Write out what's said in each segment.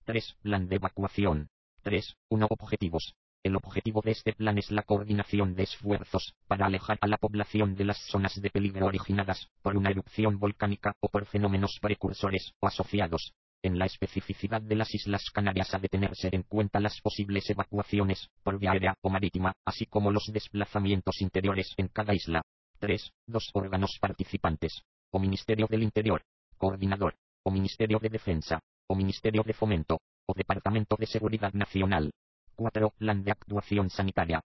3. Plan de evacuación. 3.1 Objetivos. El objetivo de este plan es la coordinación de esfuerzos para alejar a la población de las zonas de peligro originadas por una erupción volcánica o por fenómenos precursores o asociados. En la especificidad de las Islas Canarias ha de tenerse en cuenta las posibles evacuaciones por vía aérea o marítima, así como los desplazamientos interiores en cada isla. 3.2 Órganos participantes. O Ministerio del Interior, Coordinador, o Ministerio de Defensa, o Ministerio de Fomento, o Departamento de Seguridad Nacional. 4. Plan de actuación sanitaria.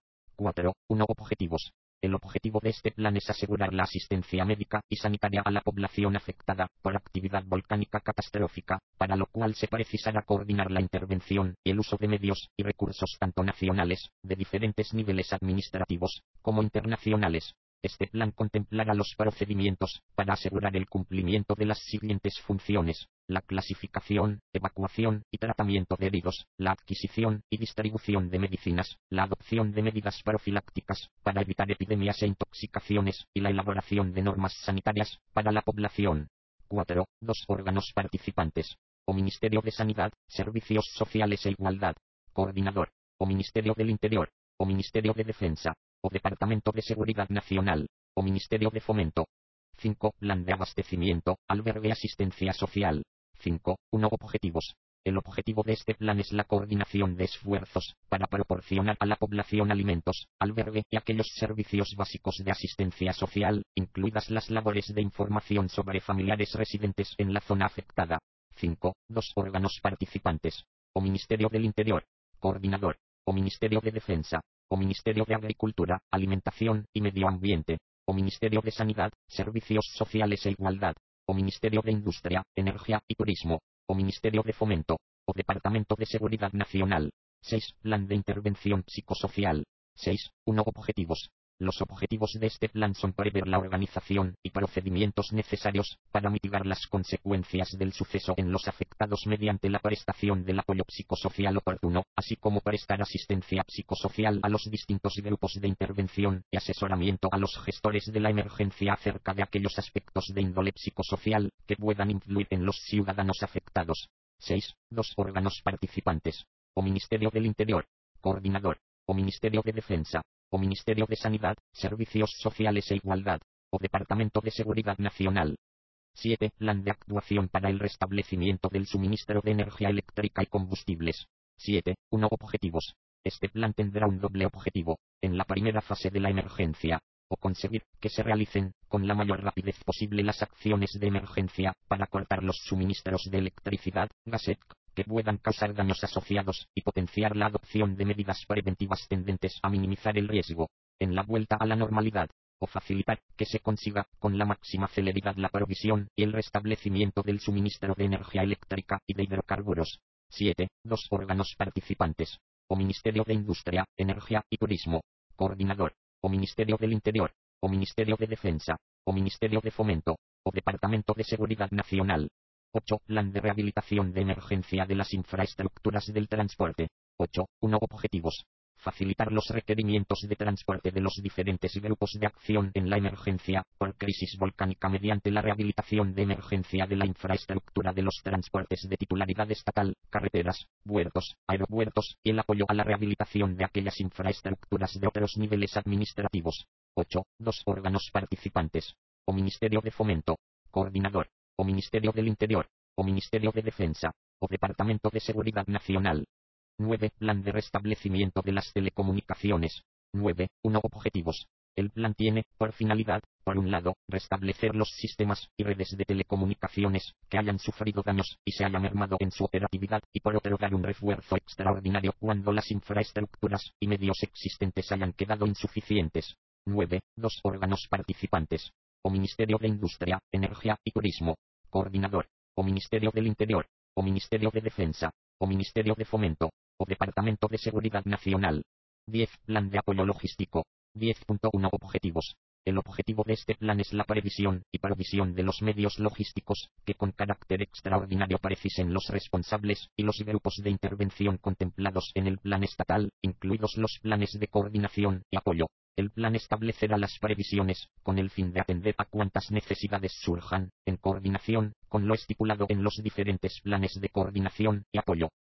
4.1 Objetivos. El objetivo de este plan es asegurar la asistencia médica y sanitaria a la población afectada por actividad volcánica catastrófica, para lo cual se precisará coordinar la intervención y el uso de medios y recursos tanto nacionales, de diferentes niveles administrativos, como internacionales. Este plan contemplará los procedimientos para asegurar el cumplimiento de las siguientes funciones: la clasificación, evacuación y tratamiento de heridos, la adquisición y distribución de medicinas, la adopción de medidas profilácticas para evitar epidemias e intoxicaciones y la elaboración de normas sanitarias para la población. 4.2 Órganos participantes. O Ministerio de Sanidad, Servicios Sociales e Igualdad, Coordinador, o Ministerio del Interior, o Ministerio de Defensa, o Departamento de Seguridad Nacional, o Ministerio de Fomento. 5. Plan de abastecimiento, albergue y asistencia social. 5.1 Objetivos. El objetivo de este plan es la coordinación de esfuerzos para proporcionar a la población alimentos, albergue y aquellos servicios básicos de asistencia social, incluidas las labores de información sobre familiares residentes en la zona afectada. 5.2 Órganos participantes. O Ministerio del Interior, Coordinador, o Ministerio de Defensa, o Ministerio de Agricultura, Alimentación y Medio Ambiente, o Ministerio de Sanidad, Servicios Sociales e Igualdad, o Ministerio de Industria, Energía y Turismo, o Ministerio de Fomento, o Departamento de Seguridad Nacional. 6. Plan de Intervención Psicosocial. 6.1 Objetivos. Los objetivos de este plan son prever la organización y procedimientos necesarios para mitigar las consecuencias del suceso en los afectados mediante la prestación del apoyo psicosocial oportuno, así como prestar asistencia psicosocial a los distintos grupos de intervención y asesoramiento a los gestores de la emergencia acerca de aquellos aspectos de índole psicosocial que puedan influir en los ciudadanos afectados. 6.2 Órganos participantes. O Ministerio del Interior, Coordinador, o Ministerio de Defensa, o Ministerio de Sanidad, Servicios Sociales e Igualdad, o Departamento de Seguridad Nacional. 7. Plan de actuación para el restablecimiento del suministro de energía eléctrica y combustibles. 7.1 Objetivos. Este plan tendrá un doble objetivo: en la primera fase de la emergencia, o conseguir que se realicen, con la mayor rapidez posible, las acciones de emergencia para cortar los suministros de electricidad, gas, que puedan causar daños asociados, y potenciar la adopción de medidas preventivas tendentes a minimizar el riesgo, en la vuelta a la normalidad, o facilitar que se consiga, con la máxima celeridad, la provisión y el restablecimiento del suministro de energía eléctrica y de hidrocarburos. 7.2 Órganos participantes. O Ministerio de Industria, Energía y Turismo, Coordinador, o Ministerio del Interior, o Ministerio de Defensa, o Ministerio de Fomento, o Departamento de Seguridad Nacional. 8. Plan de rehabilitación de emergencia de las infraestructuras del transporte. 8.1 Objetivos. Facilitar los requerimientos de transporte de los diferentes grupos de acción en la emergencia por crisis volcánica mediante la rehabilitación de emergencia de la infraestructura de los transportes de titularidad estatal, carreteras, puertos, aeropuertos, y el apoyo a la rehabilitación de aquellas infraestructuras de otros niveles administrativos. 8.2 Órganos participantes. O Ministerio de Fomento, Coordinador, o Ministerio del Interior, o Ministerio de Defensa, o Departamento de Seguridad Nacional. 9. Plan de restablecimiento de las telecomunicaciones. 9.1 Objetivos. El plan tiene, por finalidad, por un lado, restablecer los sistemas y redes de telecomunicaciones que hayan sufrido daños y se haya mermado en su operatividad, y por otro, dar un refuerzo extraordinario cuando las infraestructuras y medios existentes hayan quedado insuficientes. 9.2 Órganos participantes. O Ministerio de Industria, Energía y Turismo, Coordinador, o Ministerio del Interior, o Ministerio de Defensa, o Ministerio de Fomento, o Departamento de Seguridad Nacional. 10. Plan de apoyo logístico. 10.1 Objetivos. El objetivo de este plan es la previsión y provisión de los medios logísticos que con carácter extraordinario precisen los responsables y los grupos de intervención contemplados en el plan estatal, incluidos los planes de coordinación y apoyo. El plan establecerá las previsiones, con el fin de atender a cuantas necesidades surjan, en coordinación con lo estipulado en los diferentes planes de coordinación y apoyo.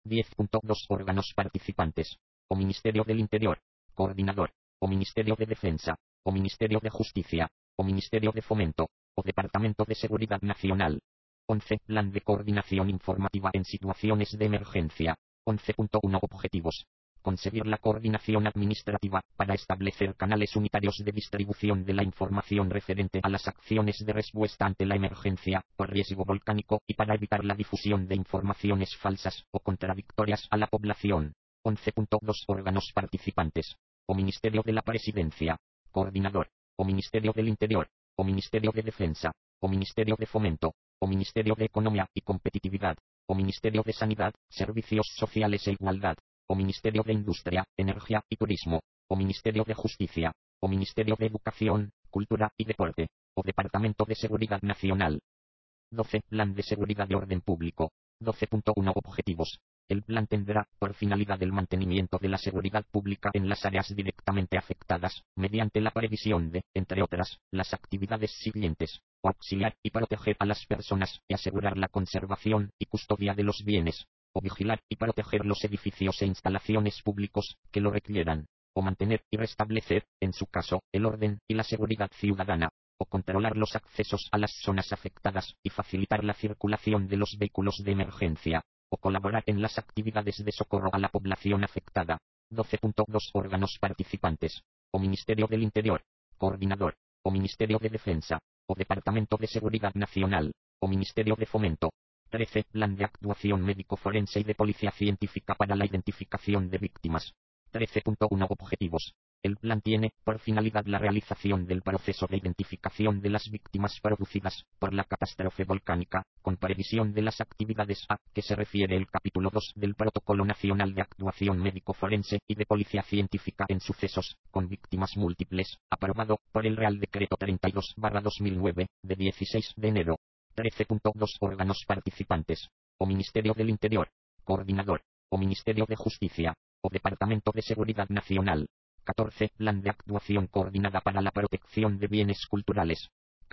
10.2 Órganos participantes. O Ministerio del Interior. Coordinador. O Ministerio de Defensa. O Ministerio de Justicia. O Ministerio de Fomento. O Departamento de Seguridad Nacional. 11. Plan de coordinación informativa en situaciones de emergencia. 11.1 Objetivos. Conseguir la coordinación administrativa, para establecer canales unitarios de distribución de la información referente a las acciones de respuesta ante la emergencia, por riesgo volcánico, y para evitar la difusión de informaciones falsas, o contradictorias a la población. 11.2 Órganos participantes. O Ministerio de la Presidencia. Coordinador. O Ministerio del Interior. O Ministerio de Defensa. O Ministerio de Fomento. O Ministerio de Economía y Competitividad. O Ministerio de Sanidad, Servicios Sociales e Igualdad. O Ministerio de Industria, Energía y Turismo. O Ministerio de Justicia. O Ministerio de Educación, Cultura y Deporte. O Departamento de Seguridad Nacional. 12. Plan de Seguridad y Orden Público. 12.1 Objetivos. El plan tendrá, por finalidad, el mantenimiento de la seguridad pública en las áreas directamente afectadas, mediante la previsión de, entre otras, las actividades siguientes: o auxiliar y proteger a las personas, y asegurar la conservación y custodia de los bienes; o vigilar y proteger los edificios e instalaciones públicos, que lo requieran; o mantener y restablecer, en su caso, el orden y la seguridad ciudadana; o controlar los accesos a las zonas afectadas, y facilitar la circulación de los vehículos de emergencia; o colaborar en las actividades de socorro a la población afectada. 12.2 Órganos participantes. O Ministerio del Interior. Coordinador. O Ministerio de Defensa. O Departamento de Seguridad Nacional. O Ministerio de Fomento. 13. Plan de actuación médico-forense y de policía científica para la identificación de víctimas. 13.1 Objetivos. El plan tiene, por finalidad, la realización del proceso de identificación de las víctimas producidas por la catástrofe volcánica, con previsión de las actividades a que se refiere el capítulo 2 del Protocolo Nacional de Actuación Médico-Forense y de Policía Científica en Sucesos con Víctimas Múltiples, aprobado por el Real Decreto 32/2009, de 16 de enero. 13.2 Órganos participantes. O Ministerio del Interior. Coordinador. O Ministerio de Justicia. O Departamento de Seguridad Nacional. 14. Plan de actuación coordinada para la protección de bienes culturales.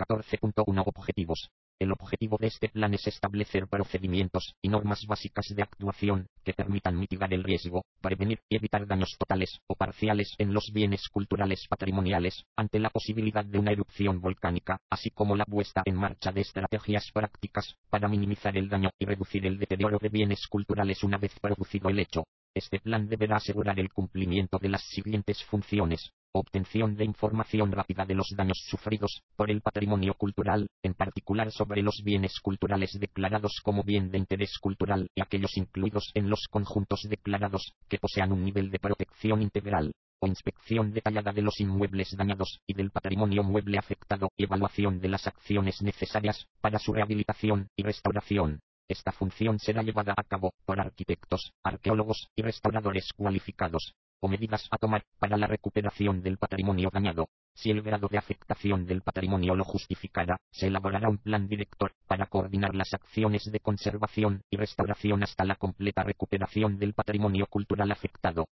14.1 Objetivos. El objetivo de este plan es establecer procedimientos y normas básicas de actuación que permitan mitigar el riesgo, prevenir y evitar daños totales o parciales en los bienes culturales patrimoniales, ante la posibilidad de una erupción volcánica, así como la puesta en marcha de estrategias prácticas para minimizar el daño y reducir el deterioro de bienes culturales una vez producido el hecho. Este plan deberá asegurar el cumplimiento de las siguientes funciones: obtención de información rápida de los daños sufridos por el patrimonio cultural, en particular sobre los bienes culturales declarados como bien de interés cultural y aquellos incluidos en los conjuntos declarados que posean un nivel de protección integral; o inspección detallada de los inmuebles dañados y del patrimonio mueble afectado, y evaluación de las acciones necesarias para su rehabilitación y restauración. Esta función será llevada a cabo por arquitectos, arqueólogos y restauradores cualificados. O medidas a tomar para la recuperación del patrimonio dañado. Si el grado de afectación del patrimonio lo justificara, se elaborará un plan director para coordinar las acciones de conservación y restauración hasta la completa recuperación del patrimonio cultural afectado.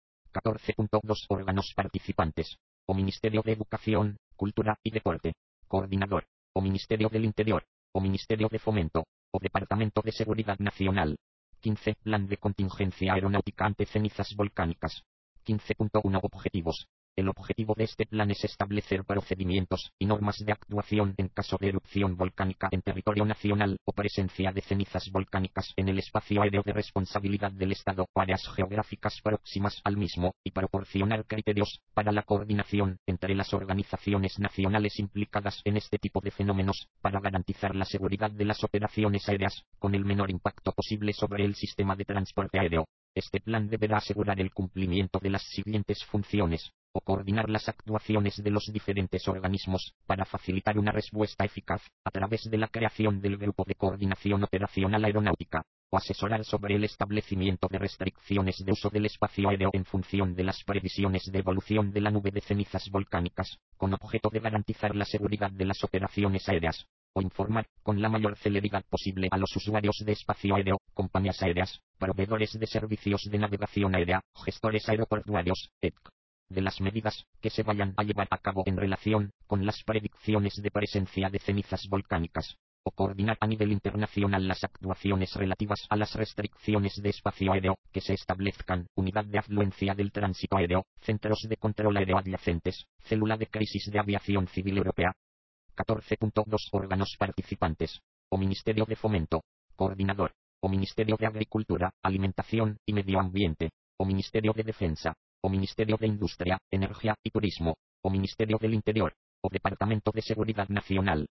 14.2 Órganos participantes. O Ministerio de Educación, Cultura y Deporte. Coordinador. O Ministerio del Interior. O Ministerio de Fomento. O Departamento de Seguridad Nacional. 15. Plan de contingencia aeronáutica ante cenizas volcánicas. 15.1 Objetivos. El objetivo de este plan es establecer procedimientos y normas de actuación en caso de erupción volcánica en territorio nacional o presencia de cenizas volcánicas en el espacio aéreo de responsabilidad del Estado o áreas geográficas próximas al mismo, y proporcionar criterios para la coordinación entre las organizaciones nacionales implicadas en este tipo de fenómenos, para garantizar la seguridad de las operaciones aéreas, con el menor impacto posible sobre el sistema de transporte aéreo. Este plan deberá asegurar el cumplimiento de las siguientes funciones: o coordinar las actuaciones de los diferentes organismos, para facilitar una respuesta eficaz, a través de la creación del Grupo de Coordinación Operacional Aeronáutica; o asesorar sobre el establecimiento de restricciones de uso del espacio aéreo en función de las previsiones de evolución de la nube de cenizas volcánicas, con objeto de garantizar la seguridad de las operaciones aéreas; o informar, con la mayor celeridad posible, a los usuarios de espacio aéreo, compañías aéreas, proveedores de servicios de navegación aérea, gestores aeroportuarios, etc., de las medidas que se vayan a llevar a cabo en relación con las predicciones de presencia de cenizas volcánicas. o coordinar a nivel internacional las actuaciones relativas a las restricciones de espacio aéreo que se establezcan, unidad de afluencia del tránsito aéreo, centros de control aéreo adyacentes, célula de crisis de aviación civil europea. 14.2 Órganos participantes, o Ministerio de Fomento, coordinador, o Ministerio de Agricultura, Alimentación y Medio Ambiente, o Ministerio de Defensa, o Ministerio de Industria, Energía y Turismo, o Ministerio del Interior, o Departamento de Seguridad Nacional,